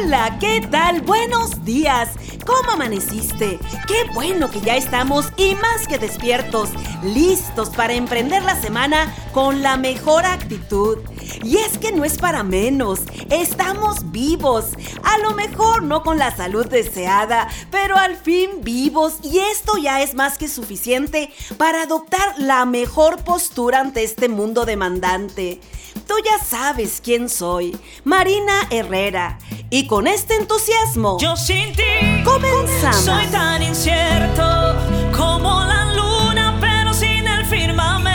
Hola, ¿qué tal? Buenos días. ¿Cómo amaneciste? Qué bueno que ya estamos y más que despiertos, listos para emprender la semana con la mejor actitud. Y es que no es para menos, estamos vivos. A lo mejor no con la salud deseada, pero al fin vivos, y esto ya es más que suficiente para adoptar la mejor postura ante este mundo demandante. Tú ya sabes quién soy, Marina Herrera, y con este entusiasmo, yo sin ti comenzamos. Soy tan incierto como la luna, pero sin el firmamento.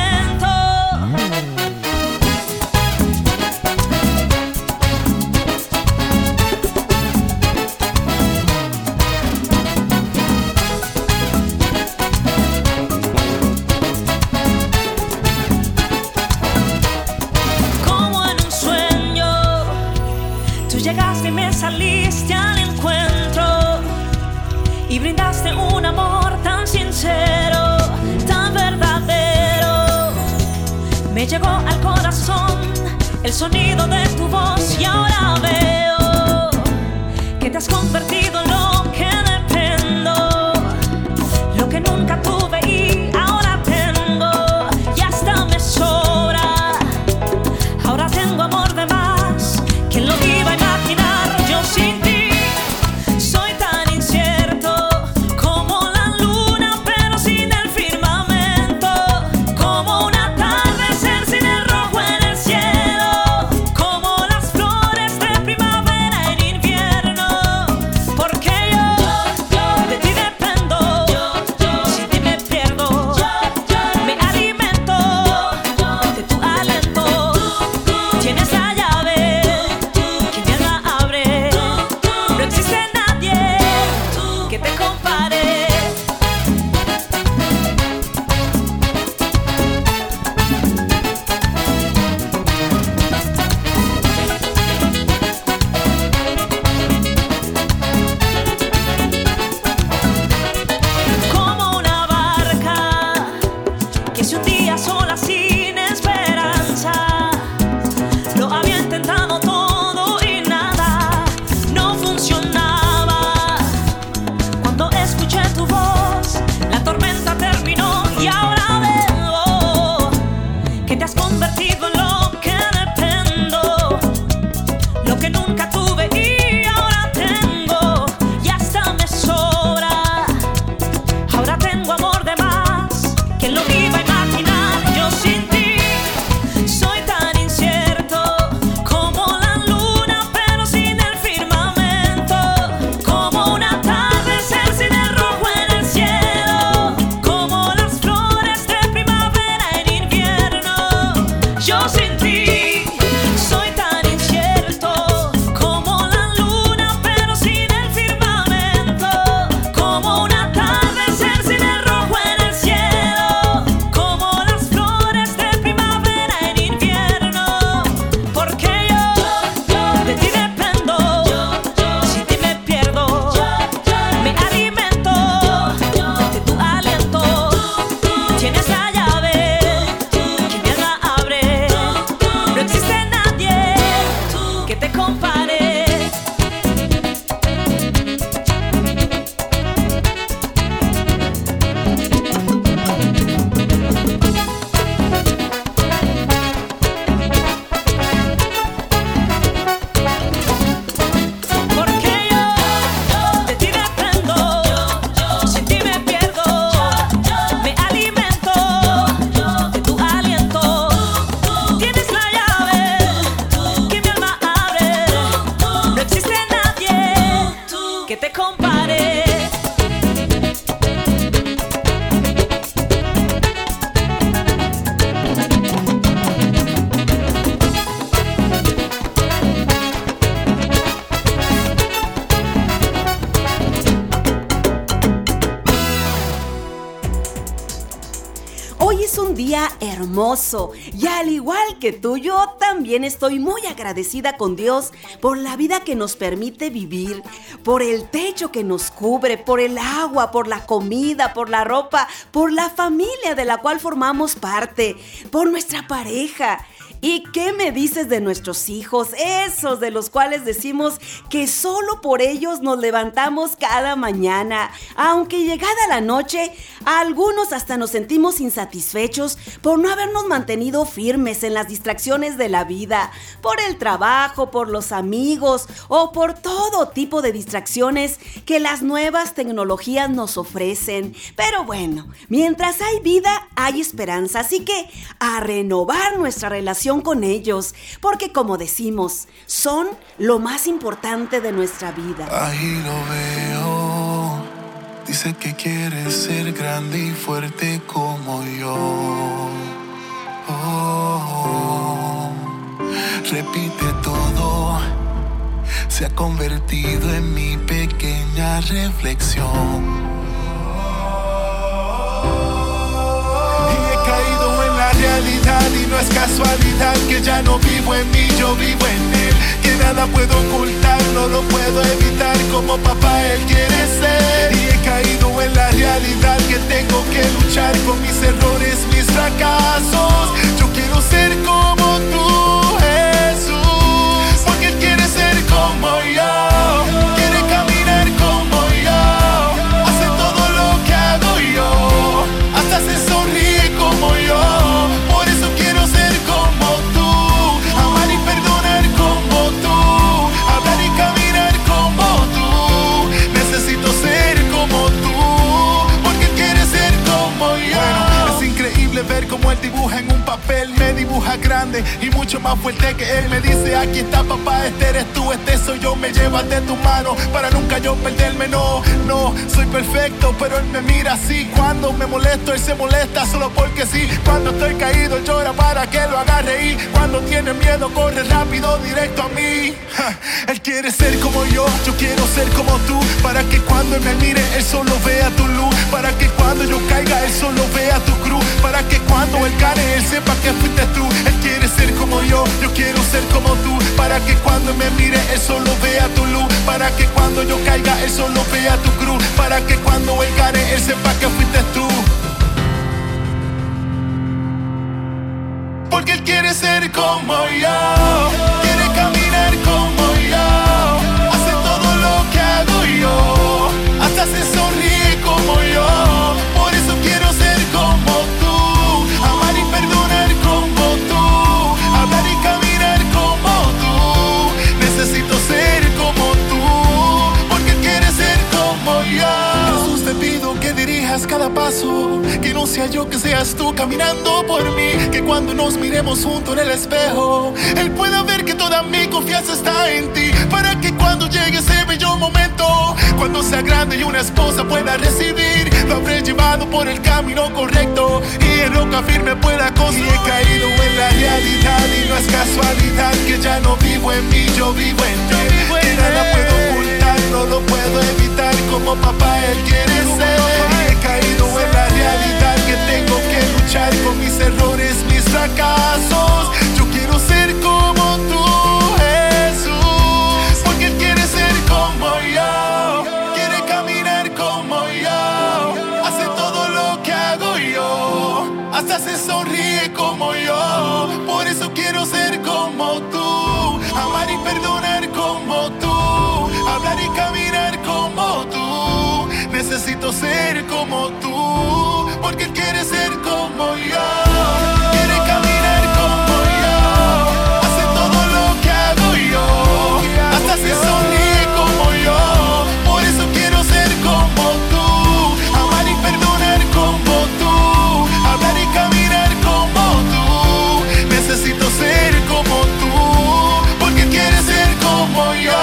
Como en un sueño, tú llegaste y me saliste al encuentro y brindaste un amor tan sincero, tan verdadero. Me llegó al corazón el sonido de tu voz y ahora veo que te has convertido en lo que dependo, lo que nunca tuve y ahora tengo, y hasta me sobra. Ahora tengo amor de más, ¿quién lo iba a imaginar? Yo sin ti soy tan incierto como la luna, pero sin el firmamento, como un atardecer sin el rojo en el cielo, como las flores de primavera en invierno. Porque yo de ti dependo, sin ti me pierdo, me alimento de tu aliento. Tienes la llave que mi alma abre, no existe nadie que te compare. Como una barca que se hundía sola sin esperanza, lo había intentado todo y nada, no funcionaba. Cuando escuché tu voz, la tormenta terminó y ahora veo que te has convertido en lo que dependo, lo que nunca tuve y ahora tengo, y hasta me sobra. Ahora tengo amor de más, ¿quién lo iba a imaginar? Yo sin ti soy tan incierto como la luna, pero sin el firmamento, como un atardecer sin el rojo en el cielo, como las flores de primavera en invierno. Yo sin ti soy tan incierto como la luna, pero sin el firmamento, como un atardecer sin el rojo en el cielo, como las flores de primavera en invierno. Porque yo de ti dependo, sin ti me pierdo, me alimento de tu aliento. Tienes la llave que mi alma abre, no existe nadie que te compare. Porque yo de ti dependo, sin ti me pierdo, me alimento de tu aliento. Tienes la llave que mi alma abre, no existe nadie que te compare. Hoy es un día hermoso y al igual que tú, yo también estoy muy agradecida con Dios por la vida que nos permite vivir, por el techo que nos cubre, por el agua, por la comida, por la ropa, por la familia de la cual formamos parte, por nuestra pareja. ¿Y qué me dices de nuestros hijos? Esos de los cuales decimos que solo por ellos nos levantamos cada mañana. Aunque llegada la noche, algunos hasta nos sentimos insatisfechos por no habernos mantenido firmes en las distracciones de la vida, por el trabajo, por los amigos o por todo tipo de distracciones que las nuevas tecnologías nos ofrecen. Pero bueno, mientras hay vida, hay esperanza, así que a renovar nuestra relación con ellos, porque como decimos, son lo más importante de nuestra vida. Ahí lo veo, dice que quiere ser grande y fuerte como yo. Repite todo, se ha convertido en mi pequeña reflexión. Realidad y no es casualidad que ya no vivo en mí, yo vivo en él. Que nada puedo ocultar, no lo puedo evitar. Como papá él quiere ser. Y he caído en la realidad que tengo que luchar con mis errores, mis fracasos. Yo quiero ser como tú, Jesús, porque él quiere ser como yo. Quiere caminar como yo. Hace todo lo que hago yo. Hasta se sonríe como yo. Ver cómo él dibuja en un papel, me dibuja grande y mucho más fuerte que él. Me dice, aquí está papá, este eres tú, este soy yo. Me llevas de tu mano para nunca yo perderme. No soy perfecto, pero él me mira así. Cuando me molesto, él se molesta solo porque sí. Cuando estoy caído, llora para que lo haga reír. Cuando tiene miedo, corre rápido, directo a mí. Él quiere ser como yo quiero ser como tú. Para que cuando él me mire, él solo vea tu luz. Para que cuando yo caiga, él solo vea tu cruz. Para que cuando él gane, él sepa que fuiste tú. Él quiere ser como yo quiero ser como tú. Para que cuando me mire, él solo vea tu luz. Para que cuando yo caiga, él solo vea tu cruz. Para que cuando él gane, él sepa que fuiste tú. Porque él quiere ser como yo. Quiere caminar como yo. Hace todo lo que hago yo. Hasta se sonríe como yo. Por eso quiero ser como tú. Amar y perdonar como tú. Hablar y caminar como tú. Necesito ser como tú. Porque él quiere ser como yo. Jesús, te pido que dirijas cada paso. Que no sea yo, que seas tú caminando por mí. Que cuando nos miremos juntos en el espejo, él pueda ver que toda mi confianza está en ti. Para que cuando llegue ese bello momento, cuando sea grande y una esposa pueda recibir, lo habré llevado por el camino correcto y en roca firme pueda construir. Y he caído en la realidad y no es casualidad que ya no vivo en mí, yo vivo en él. Que nada puedo ocultar, no lo puedo evitar. Como papá él quiere ser. Y he caído en la realidad que tengo que luchar con mis errores, mis fracasos. Yo quiero ser como tú, Jesús, porque él quiere ser como yo. Quiere caminar como yo. Hace todo lo que hago yo. Hasta se sonríe como yo. Por eso quiero ser como tú. Amar y perdonar como tú. Hablar y caminar como tú. Necesito ser como tú. Porque él quiere ser como yo. Quiere caminar como yo. Hace todo lo que hago yo. Hasta se sonríe como yo. Por eso quiero ser como tú. Amar y perdonar como tú. Hablar y caminar como tú. Necesito ser como tú. Porque él quiere ser como yo.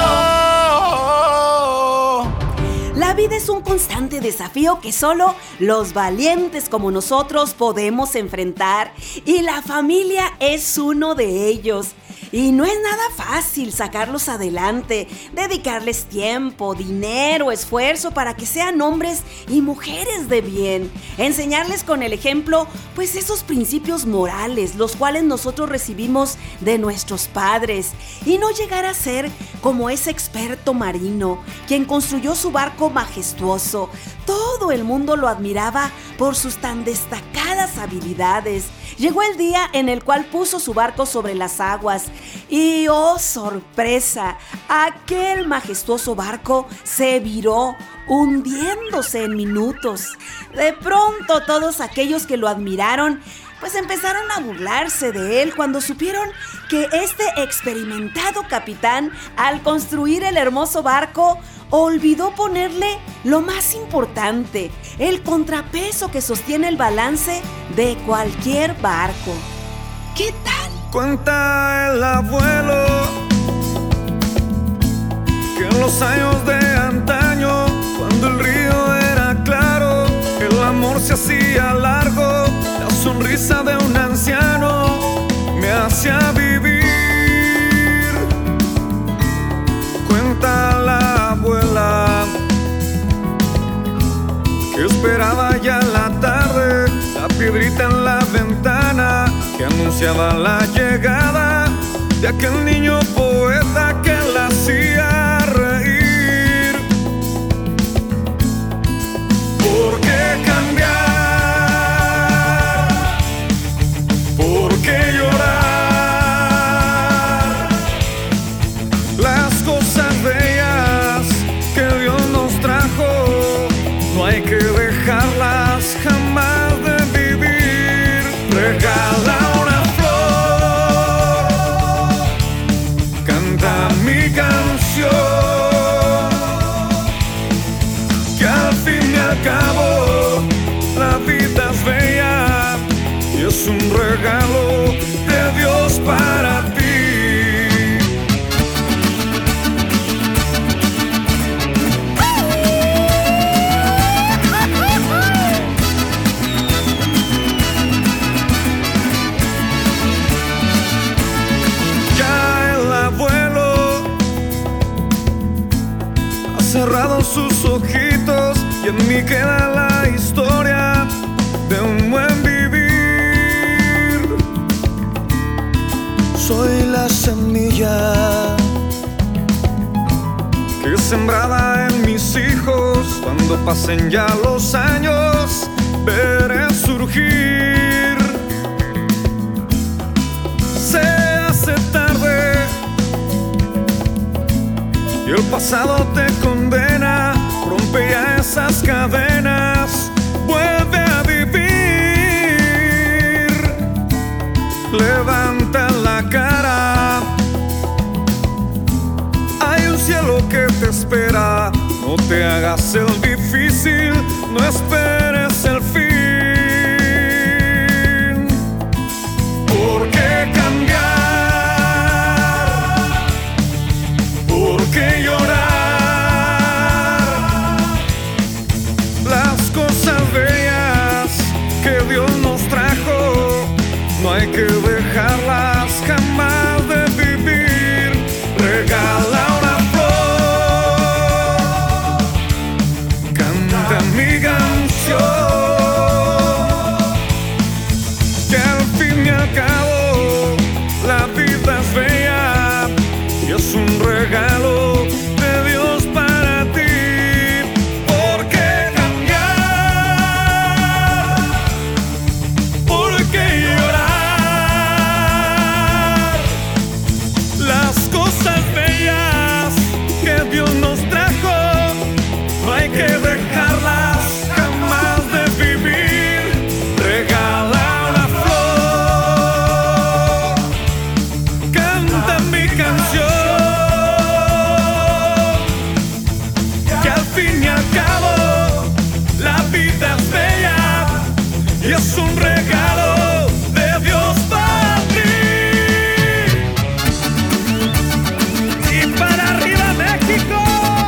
La vida es un constante desafío que solo los valientes como nosotros podemos enfrentar, y la familia es uno de ellos. Y no es nada fácil sacarlos adelante, dedicarles tiempo, dinero, esfuerzo para que sean hombres y mujeres de bien. Enseñarles con el ejemplo, pues esos principios morales, los cuales nosotros recibimos de nuestros padres. Y no llegar a ser como ese experto marino, quien construyó su barco majestuoso. Todo el mundo lo admiraba por sus tan destacadas habilidades. Llegó el día en el cual puso su barco sobre las aguas y, ¡oh sorpresa!, aquel majestuoso barco se viró, hundiéndose en minutos. De pronto todos aquellos que lo admiraron pues empezaron a burlarse de él cuando supieron que este experimentado capitán, al construir el hermoso barco, olvidó ponerle lo más importante, el contrapeso que sostiene el balance de cualquier barco. ¿Qué tal? Cuenta el abuelo que en los años de antaño, cuando el río era claro, el amor se hacía largo, la sonrisa de un anciano me hacía vivir. Cuenta la abuela que esperaba ya la tarde, la piedrita en la ventana que anunciaba la llegada de aquel niño poeta que la hacía reír. ¿Por qué cambiar? ¿Por qué llorar? Las cosas bellas que Dios nos trajo no hay que dejarlas jamás de vivir. Regala una flor, canta mi canción, que al fin y al cabo la vida es bella y es un regalo de Dios para ti. Cerrado sus ojitos y en mí queda la historia de un buen vivir. Soy la semilla que sembrada en mis hijos, cuando pasen ya los años veré surgir. Se hace tarde y el pasado te condena, rompe ya esas cadenas, vuelve a vivir. Levanta la cara, hay un cielo que te espera. No te hagas el difícil, no esperes el fin. ¿Por qué cambiar? ¿Por qué llorar? Las cosas bellas que Dios nos trajo no hay que dejarlas jamás de vivir. Regala una flor, canta mi canción, que al fin y al cabo la vida es bella y es un regalo de Dios para ti. ¿Por qué cambiar? ¿Por qué llorar? Las cosas bellas que Dios nos trajo no hay que dejarlas jamás de vivir. Regala una flor, canta mi canción, que al fin y al cabo la vida es bella y es un regalo de Dios para ti. Y para arriba México.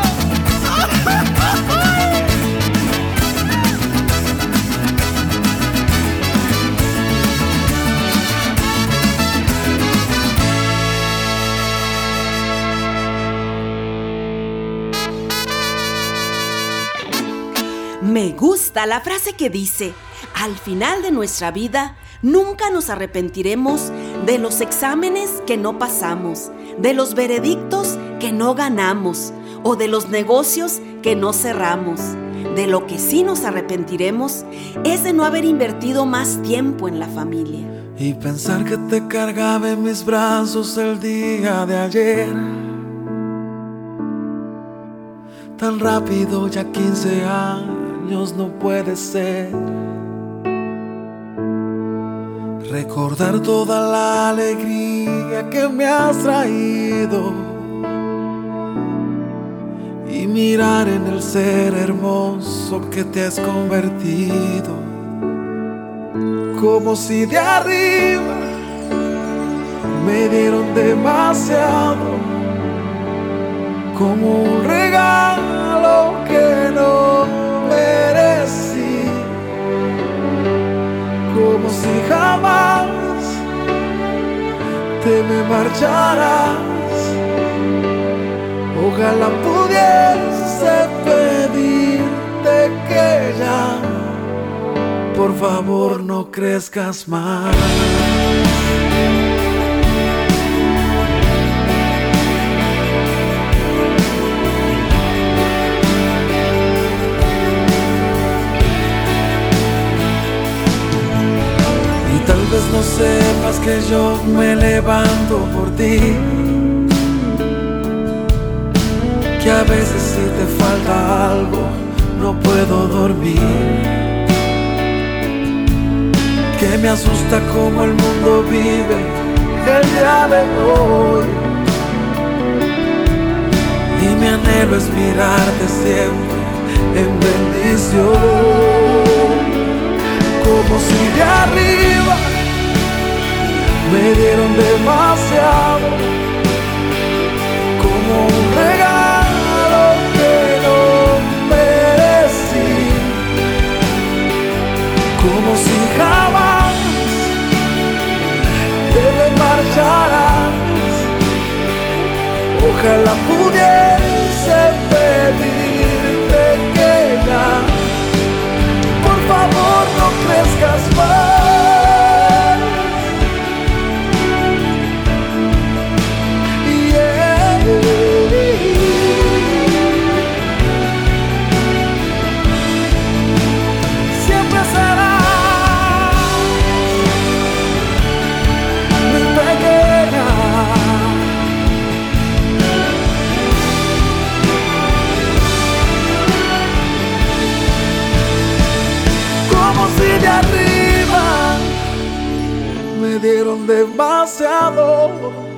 Me gusta la frase que dice: al final de nuestra vida nunca nos arrepentiremos de los exámenes que no pasamos, de los veredictos que no ganamos o de los negocios que no cerramos. De lo que sí nos arrepentiremos es de no haber invertido más tiempo en la familia. y pensar que te cargaba en mis brazos el día de ayer. Tan rápido, ya 15 años no puede ser. Recordar toda la alegría que me has traído y mirar en el ser hermoso que te has convertido. Como si de arriba me dieron demasiado, como un regalo que no merecí, como si jamás te me marcharas. Ojalá pudiese pedirte que ya, por favor, no crezcas más. Y tal vez no sepas que yo me levanto por ti, que a veces si te falta algo no puedo dormir, que me asusta cómo el mundo vive el día de hoy, y mi anhelo es mirarte siempre en bendición. Como si de arriba me dieron demasiado, como un regalo que no merecí, como si jamás te me marcharás. Ojalá pudiese pedirte que ya, por favor, no crezcas más. Yeah. Siempre será mi pequeña. Como si de arriba me dieron demasiado,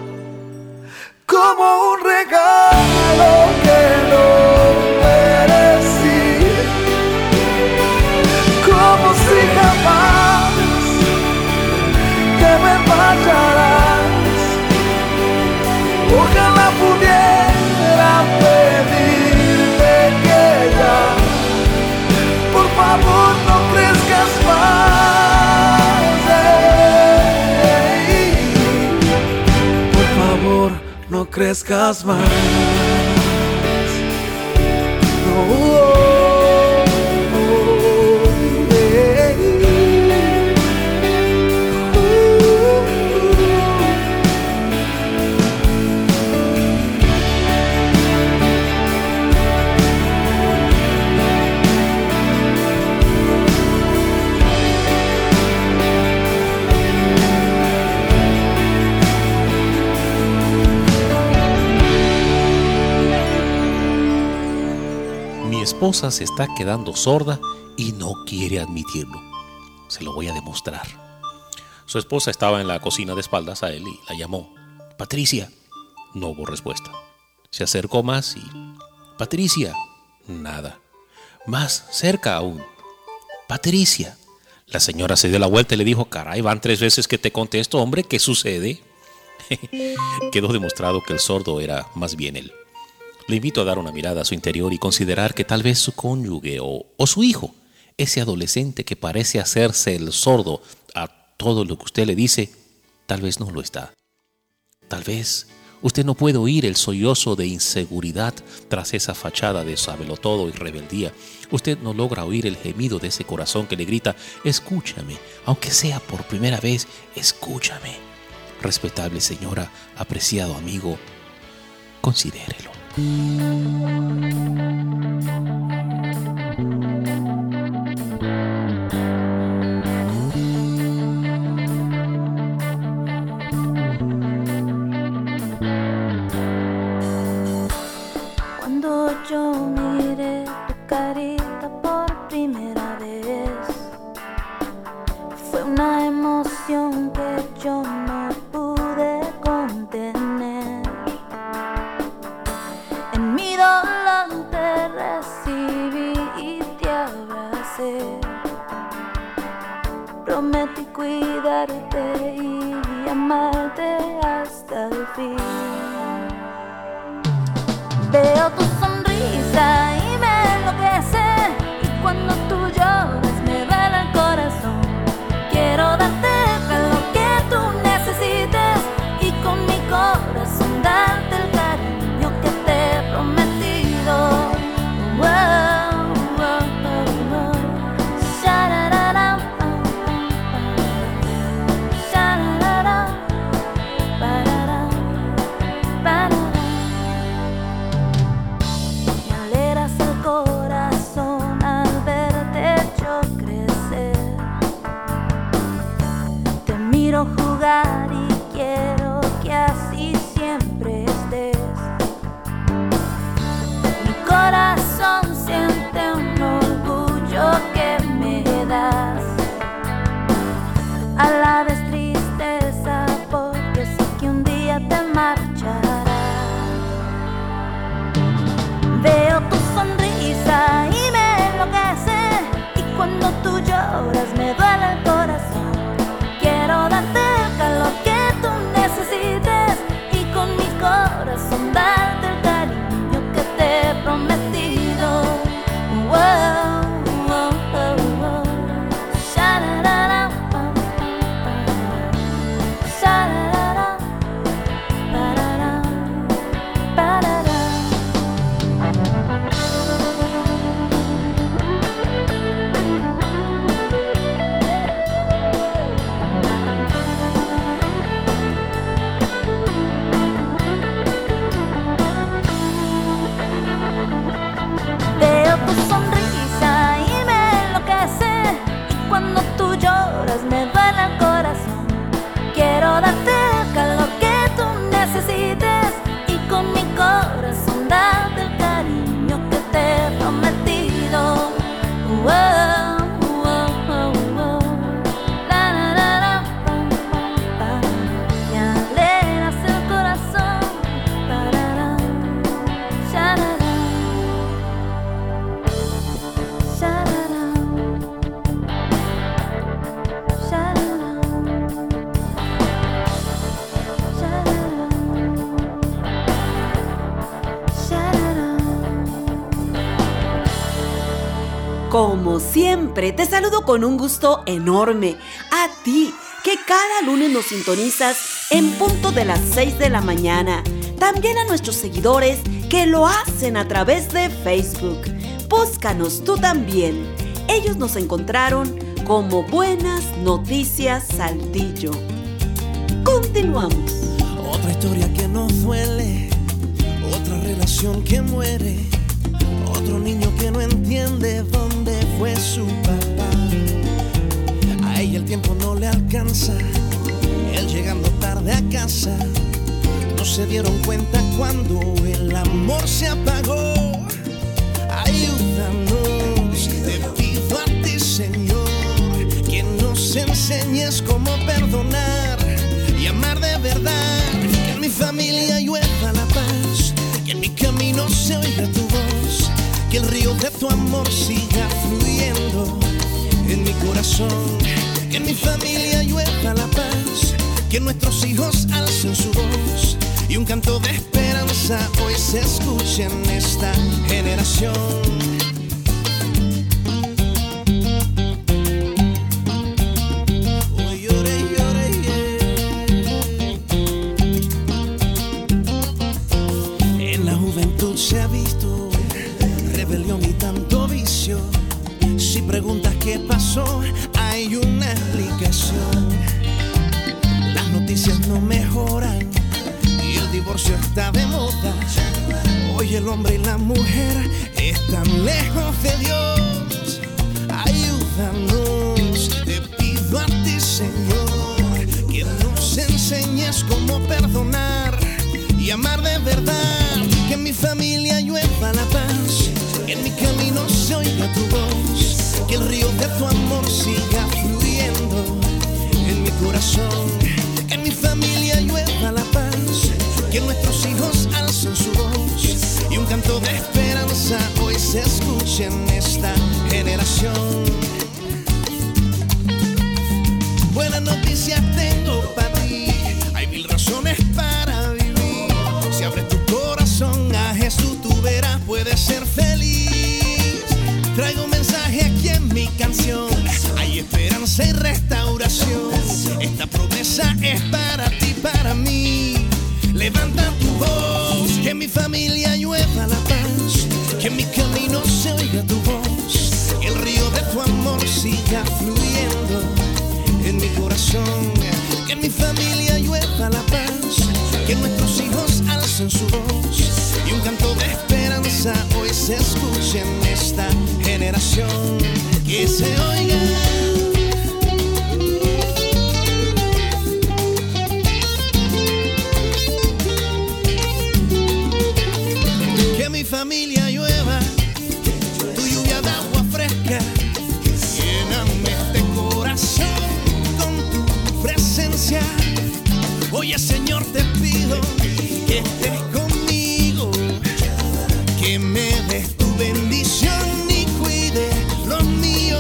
como un regalo que no merecí, como si jamás te me marcharás. Ojalá pudiera pedirte que ya, por favor, no crezcas más. Por favor, no crezcas más. No. Mi esposa se está quedando sorda y no quiere admitirlo. Se lo voy a demostrar. Su esposa estaba en la cocina de espaldas a él y la llamó. Patricia. No hubo respuesta. Se acercó más y... Patricia. Nada. Más cerca aún. Patricia. La señora se dio la vuelta y le dijo, caray, van 3 veces que te contesto, hombre, ¿qué sucede? Quedó demostrado que el sordo era más bien él. Le invito a dar una mirada a su interior y considerar que tal vez su cónyuge o su hijo, ese adolescente que parece hacerse el sordo a todo lo que usted le dice, tal vez no lo está. Tal vez usted no puede oír el sollozo de inseguridad tras esa fachada de sabelotodo y rebeldía. Usted no logra oír el gemido de ese corazón que le grita, escúchame, aunque sea por primera vez, escúchame. Respetable señora, apreciado amigo, considérelo. fin. Veo tu sonrisa y me enloquece, y cuando tú lloras me duele el corazón. Quiero darte lo que tú necesites y con mi corazón darte el cariño que te he prometido. Wow, wow, wow, wow. Sha-ra-ra-ra, sha-ra-ra-ra, pa-ra-ra, pa-ra-ra. Me alegras el corazón al verte yo crecer. Te miro jugar y quiero que así siempre estés. Mi corazón siente un orgullo que me das, a la vez tristeza porque sé que un día te marcharás. Veo tu sonrisa y me enloquece, y cuando tú lloras me duele el corazón. Quiero darte lo que tú necesites y con mi corazón darte el cariño que te he prometido. Wow, wow, wow, wow. Sha-ra-ra-ra, sha-ra-ra-ra, pa-ra-ra, pa-ra-ra. Veo tu sonrisa y me enloquece, y cuando tú lloras me duele el corazón. Quiero darte lo que tú necesites y con mi corazón darte el cariño que te he prometido. Wow, wow, wow, wow. La, la, la, la, pam, pam, pam. Me alegras el corazón. Parará, sha-ra-ra, sha-ra-ra, sha-ra-ra, sha-ra-ra, sha-ra-ra. Como siempre, te saludo con un gusto enorme. A ti, que cada lunes nos sintonizas en punto de las 6 de la mañana. También a nuestros seguidores que lo hacen a través de Facebook. Búscanos tú también. Ellos nos encontraron como Buenas Noticias Saltillo. Continuamos. Otra historia que nos duele, otra relación que muere, otro niño que no entiende dónde fue su papá. A ella el tiempo no le alcanza, él llegando tarde a casa. No se dieron cuenta cuando el amor se apagó. Ayúdanos, te pido a ti, Señor, que nos enseñes cómo perdonar y amar de verdad. Que en mi familia llueva la paz, que en mi camino se oiga tu voz, que el río de tu amor siga fluyendo en mi corazón. Que en mi familia llueva la paz, que nuestros hijos alcen su voz y un canto de esperanza hoy se escuche en esta generación. En la juventud se ha visto rebelión y tanto vicio. Si preguntas qué pasó, hay una explicación. Las noticias no mejoran y el divorcio está de moda. Hoy el hombre y la mujer están lejos de Dios. Ayúdanos, te pido a ti, Señor, que nos enseñes cómo perdonar y amar de verdad. Que en mi familia llueva la paz, que en mi camino se oiga tu voz, que el río de tu amor siga fluyendo en mi corazón. Que en mi familia llueva la paz, que nuestros hijos alcen su voz y un canto de esperanza hoy se escuche en esta generación. Buenas noticias tengo para ti, hay mil razones para vivir. es para ti, para mí. Levanta tu voz, que en mi familia llueva la paz, que en mi camino se oiga tu voz, que el río de tu amor siga fluyendo en mi corazón, que en mi familia llueva la paz, que nuestros hijos alcen su voz y un canto de esperanza hoy se escuche en esta generación, que se oiga. Que mi familia llueva, tu lluvia de agua fresca, lléname este corazón con tu presencia. Oye, Señor, te pido que estés conmigo, que me des tu bendición y cuide lo mío.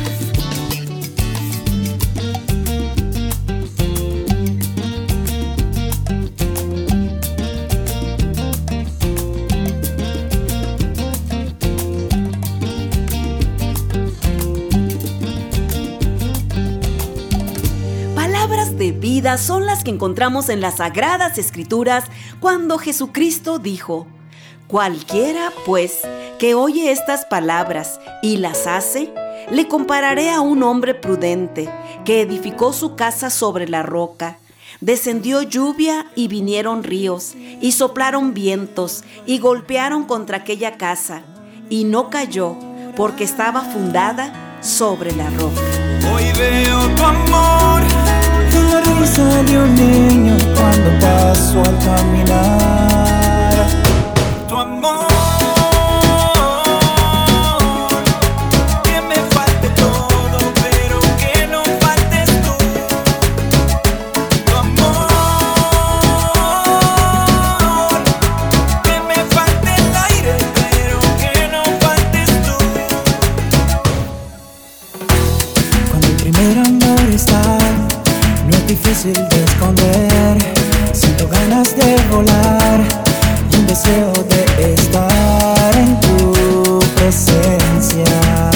De vida son las que encontramos en las Sagradas Escrituras cuando Jesucristo dijo: cualquiera, pues, que oye estas palabras y las hace, le compararé a un hombre prudente que edificó su casa sobre la roca. Descendió lluvia y vinieron ríos, y soplaron vientos y golpearon contra aquella casa, y no cayó, porque estaba fundada sobre la roca. Hoy veo tu amor, la risa de un niño cuando paso al caminar. Tu amor, que me falte todo, pero que no faltes tú. Tu amor, que me falte el aire, pero que no faltes tú. Cuando el primer amor está, no es difícil de esconder, siento ganas de volar y un deseo de estar en tu presencia.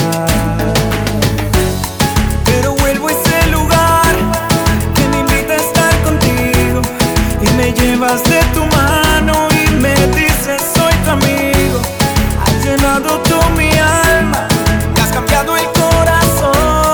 Pero vuelvo a ese lugar que me invita a estar contigo y me llevas de tu mano y me dices soy tu amigo. Has llenado tú mi alma y has cambiado el corazón.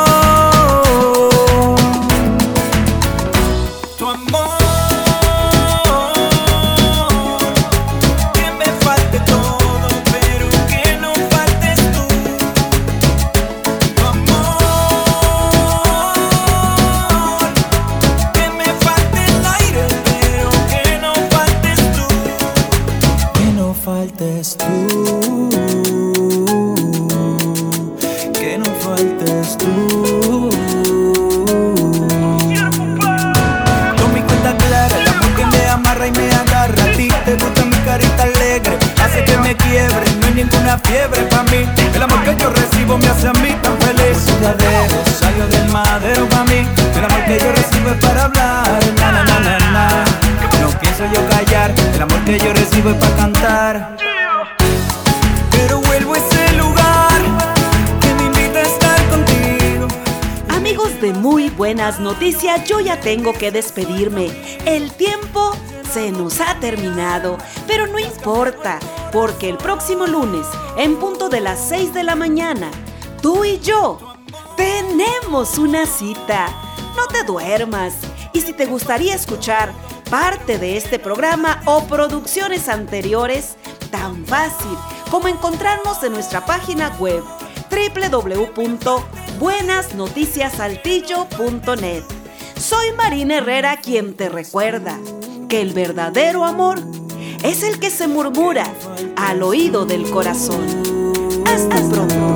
Fiebre pa' mí, el amor que yo recibo me hace a mí tan feliz. Verdadero, salió del madero pa' mí, el amor que yo recibo es para hablar. Na, na, na, na, na. No pienso yo callar, el amor que yo recibo es para cantar. Pero vuelvo a ese lugar que me invita a estar contigo. Amigos de Muy Buenas Noticias, yo ya tengo que despedirme. El tiempo se nos ha terminado, pero no importa, porque el próximo lunes, en punto de las 6 de la mañana, tú y yo tenemos una cita. No te duermas. Y si te gustaría escuchar parte de este programa o producciones anteriores, tan fácil como encontrarnos en nuestra página web www.buenasnoticiasaltillo.net. Soy Marina Herrera, quien te recuerda que el verdadero amor es el que se murmura al oído del corazón. Hasta pronto.